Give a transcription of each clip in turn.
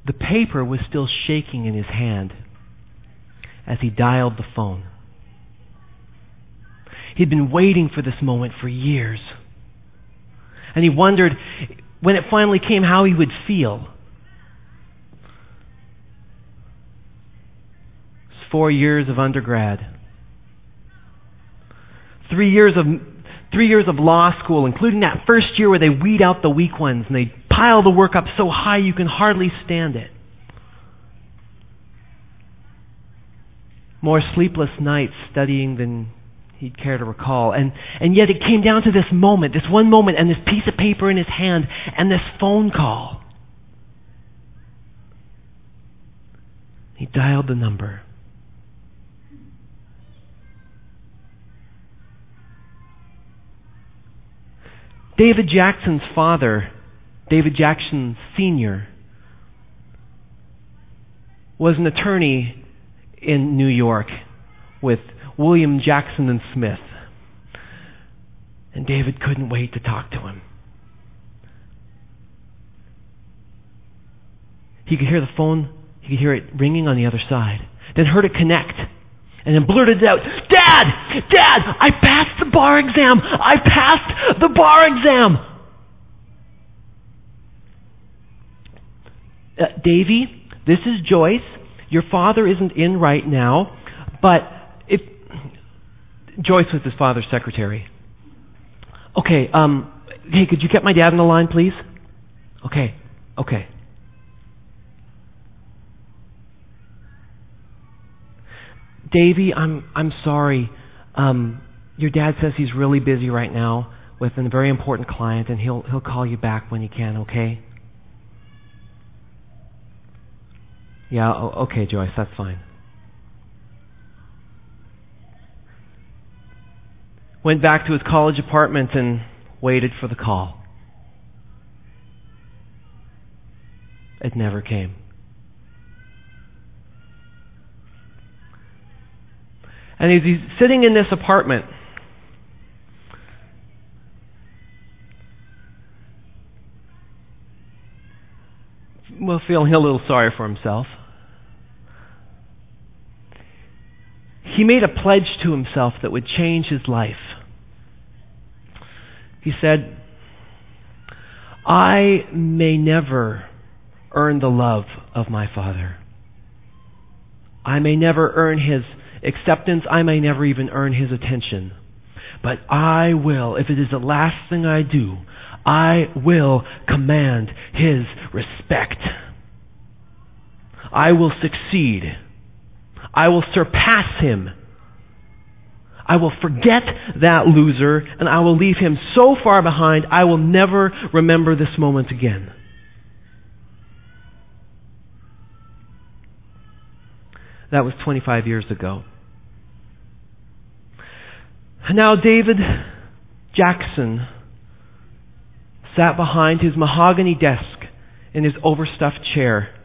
The paper was still shaking in his hand as he dialed the phone. He'd been waiting for this moment for years. And he wondered, when it finally came, how he would feel. It's 4 years of undergrad. 3 years of law school, including that first year where they weed out the weak ones and they pile the work up so high you can hardly stand it. More sleepless nights studying than he'd care to recall. And yet it came down to this moment, this one moment, and this piece of paper in his hand, and this phone call. He dialed the number. David Jackson's father, David Jackson Sr., was an attorney in New York with William Jackson and Smith. And David couldn't wait to talk to him. He could hear the phone, he could hear it ringing on the other side, then heard it connect, and then blurted out, Dad! I passed the bar exam! I passed the bar exam! Davy, this is Joyce. Your father isn't in right now, but if... Joyce was his father's secretary. Okay, hey, could you get my dad on the line, please? Okay. Davy, I'm sorry. Your dad says he's really busy right now with a very important client, and he'll call you back when he can, okay? Yeah, okay, Joyce, that's fine. Went back to his college apartment and waited for the call. It never came. And as he's sitting in this apartment, feeling a little sorry for himself, he made a pledge to himself that would change his life. He said, I may never earn the love of my father. I may never earn his acceptance. I may never even earn his attention. But I will, if it is the last thing I do, I will command his respect. I will succeed. I will surpass him. I will forget that loser, and I will leave him so far behind, I will never remember this moment again. That was 25 years ago. Now David Jackson sat behind his mahogany desk in his overstuffed chair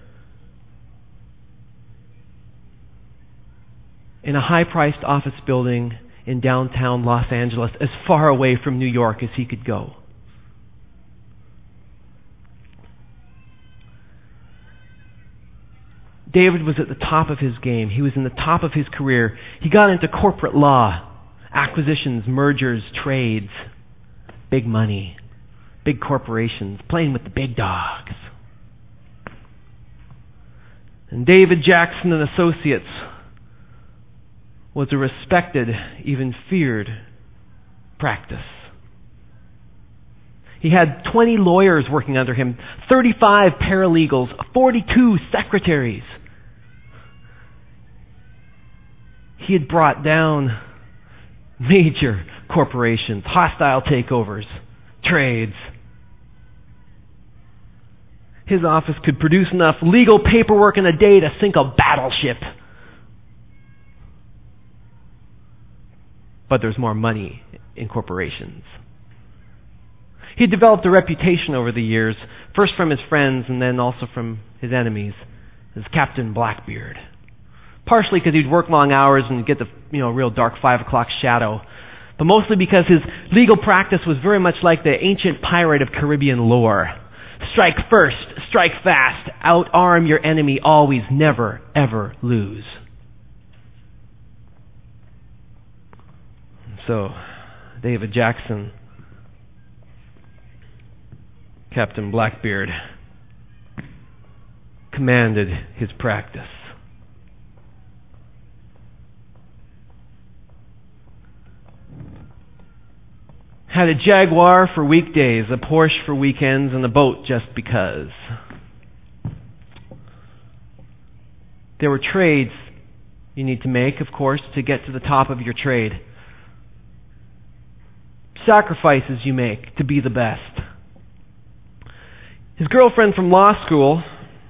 in a high-priced office building in downtown Los Angeles, as far away from New York as he could go. David was at the top of his game. He was in the top of his career. He got into corporate law, acquisitions, mergers, trades, big money, big corporations, playing with the big dogs. And David Jackson and Associates was a respected, even feared practice. He had 20 lawyers working under him, 35 paralegals, 42 secretaries. He had brought down major corporations, hostile takeovers, trades. His office could produce enough legal paperwork in a day to sink a battleship. But there's more money in corporations. He developed a reputation over the years, first from his friends and then also from his enemies, as Captain Blackbeard. Partially because he'd work long hours and get the real dark 5 o'clock shadow, but mostly because his legal practice was very much like the ancient pirate of Caribbean lore. Strike first, strike fast, outarm your enemy always, never, ever lose. So, David Jackson, Captain Blackbeard, commanded his practice. Had a Jaguar for weekdays, a Porsche for weekends, and a boat just because. There were trades you need to make, of course, to get to the top of your trade. Sacrifices you make to be the best. His girlfriend from law school,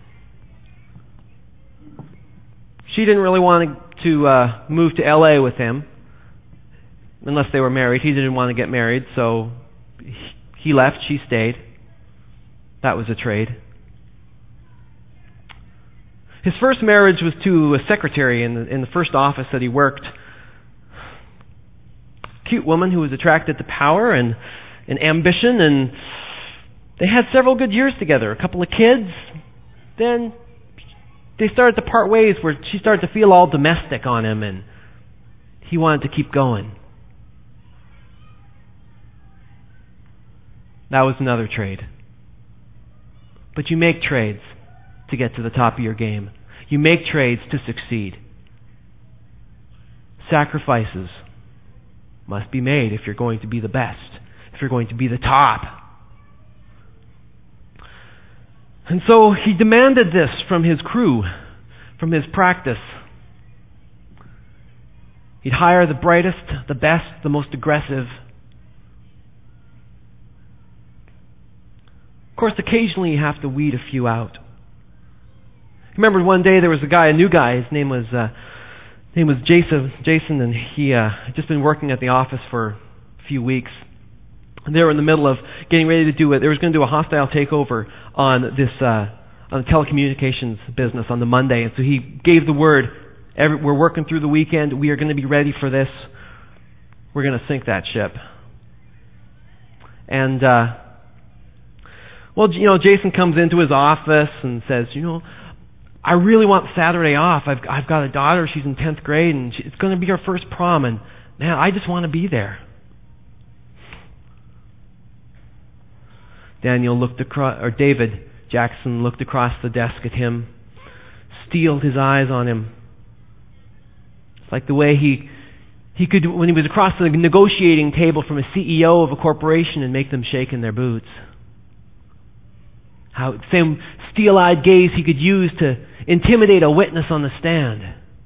she didn't really want to move to LA with him. Unless they were married. He didn't want to get married, so he left, she stayed. That was a trade. His first marriage was to a secretary in the first office that he worked. Cute woman who was attracted to power and ambition, and they had several good years together. A couple of kids. Then they started to part ways where she started to feel all domestic on him, and he wanted to keep going. That was another trade. But you make trades to get to the top of your game. You make trades to succeed. Sacrifices must be made if you're going to be the best, if you're going to be the top. And so he demanded this from his crew, from his practice. He'd hire the brightest, the best, the most aggressive. Of course, occasionally you have to weed a few out. I remember one day there was a new guy. His name was Jason, and he had just been working at the office for a few weeks. And they were in the middle of getting ready to do it. They were going to do a hostile takeover on the telecommunications business on the Monday, and so he gave the word. We're working through the weekend. We are going to be ready for this. We're going to sink that ship. And Jason comes into his office and says, I really want Saturday off. I've got a daughter. She's in 10th grade, and it's going to be her first prom. And man, I just want to be there. David Jackson looked across the desk at him, steeled his eyes on him. It's like the way he could, when he was across the negotiating table from a CEO of a corporation, and make them shake in their boots. How same steel-eyed gaze he could use to intimidate a witness on the stand.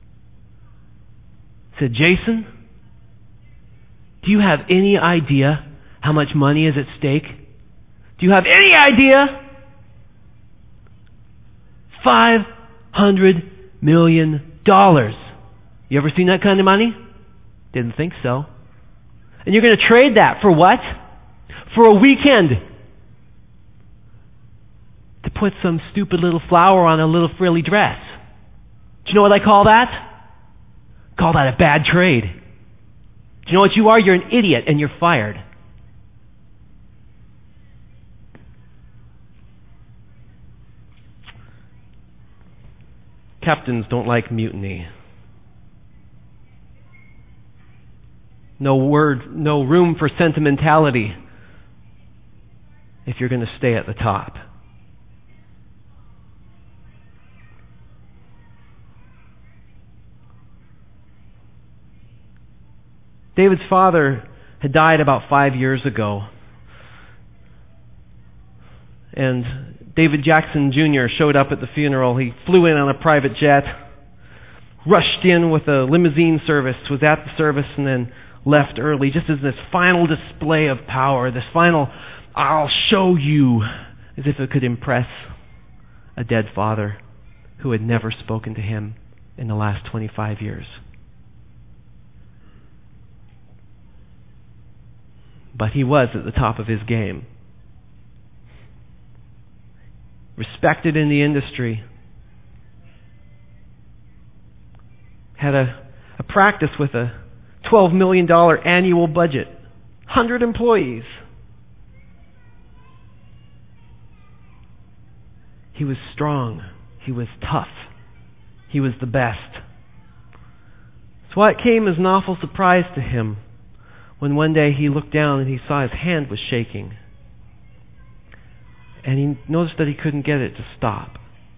He said, Jason, do you have any idea how much money is at stake? Do you have any idea? $500 million. You ever seen that kind of money? Didn't think so. And you're going to trade that for what? For a weekend. To put some stupid little flower on a little frilly dress. Do you know what I call that? Call that a bad trade. Do you know what you are? You're an idiot and you're fired. Captains don't like mutiny. No room for sentimentality if you're going to stay at the top. David's father had died about 5 years ago. And David Jackson Jr. showed up at the funeral. He flew in on a private jet, rushed in with a limousine service, was at the service, and then left early, just as this final display of power, this final, I'll show you, as if it could impress a dead father who had never spoken to him in the last 25 years. But he was at the top of his game. Respected in the industry. Had a practice with a $12 million annual budget. 100 employees. He was strong. He was tough. He was the best. So it came as an awful surprise to him when one day he looked down and he saw his hand was shaking. And he noticed that he couldn't get it to stop.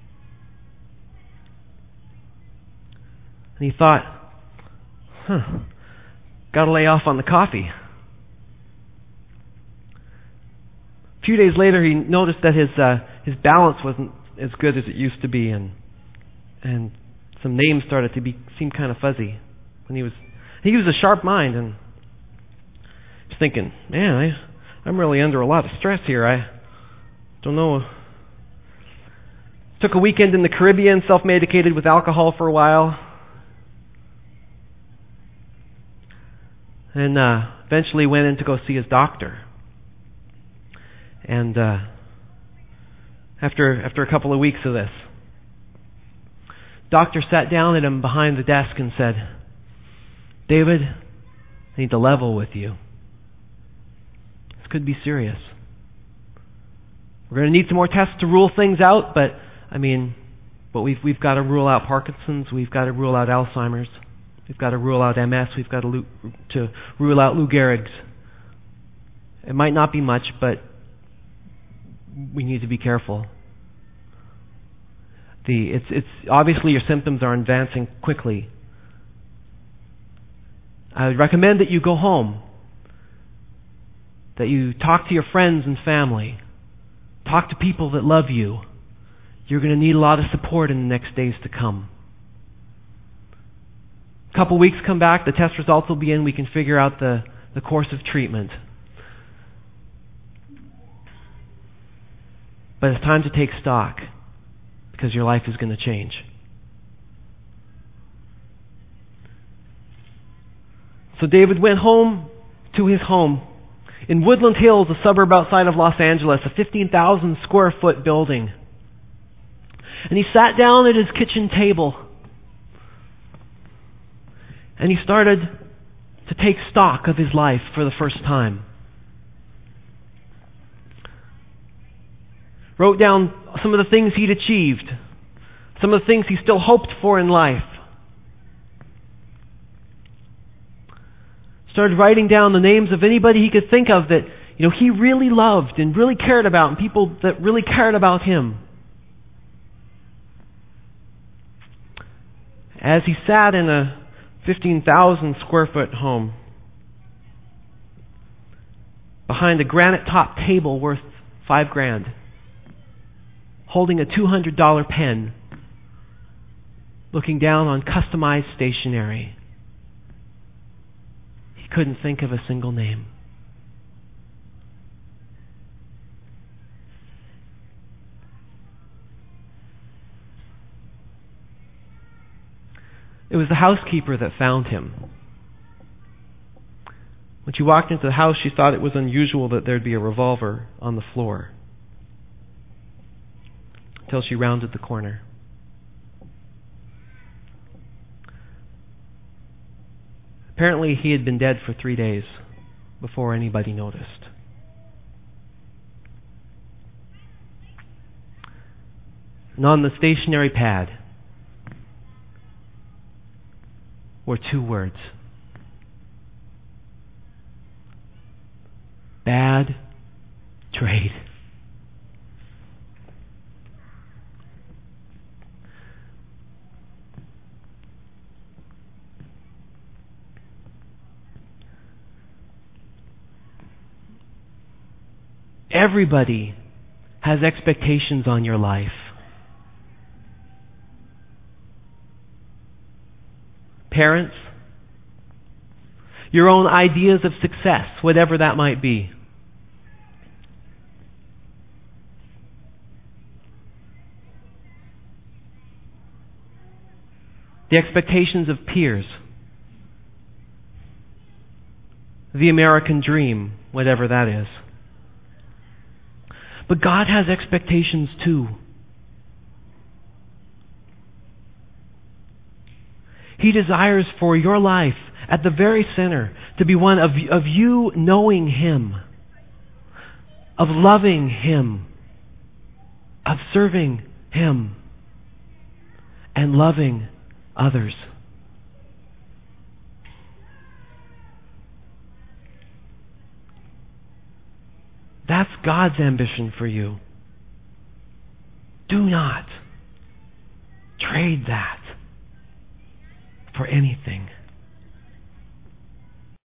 And he thought, gotta lay off on the coffee. A few days later, he noticed that his balance wasn't as good as it used to be, and some names started to seem kind of fuzzy. When he was a sharp mind, and he's thinking, man, I'm really under a lot of stress here. I don't know. Took a weekend in the Caribbean, self-medicated with alcohol for a while, and eventually went in to go see his doctor. And after a couple of weeks of this, doctor sat down at him behind the desk and said, David, I need to level with you. This could be serious. We're going to need some more tests to rule things out, but we've got to rule out Parkinson's, we've got to rule out Alzheimer's, we've got to rule out MS, we've got to rule out Lou Gehrig's. It might not be much, but we need to be careful. It's obviously your symptoms are advancing quickly. I would recommend that you go home, that you talk to your friends and family, talk to people that love you. You're going to need a lot of support in the next days to come. A couple weeks come back, the test results will be in, we can figure out the course of treatment. But it's time to take stock, because your life is going to change. So David went home to his home in Woodland Hills, a suburb outside of Los Angeles, a 15,000 square foot building. And he sat down at his kitchen table and he started to take stock of his life for the first time. Wrote down some of the things he'd achieved, some of the things he still hoped for in life. Started writing down the names of anybody he could think of that he really loved and really cared about, and people that really cared about him. As he sat in a 15,000 square foot home behind a granite top table worth $5,000, holding a $200 pen, looking down on customized stationery, he couldn't think of a single name. It was the housekeeper that found him. When she walked into the house, she thought it was unusual that there'd be a revolver on the floor, until she rounded the corner. Apparently, he had been dead for 3 days before anybody noticed. And on the stationery pad were 2 words: bad trade. Everybody has expectations on your life. Parents, your own ideas of success, whatever that might be. The expectations of peers. The American dream, whatever that is. But God has expectations too. He desires for your life, at the very center, to be one of you knowing Him, of loving Him, of serving Him and loving others. That's God's ambition for you. Do not trade that for anything.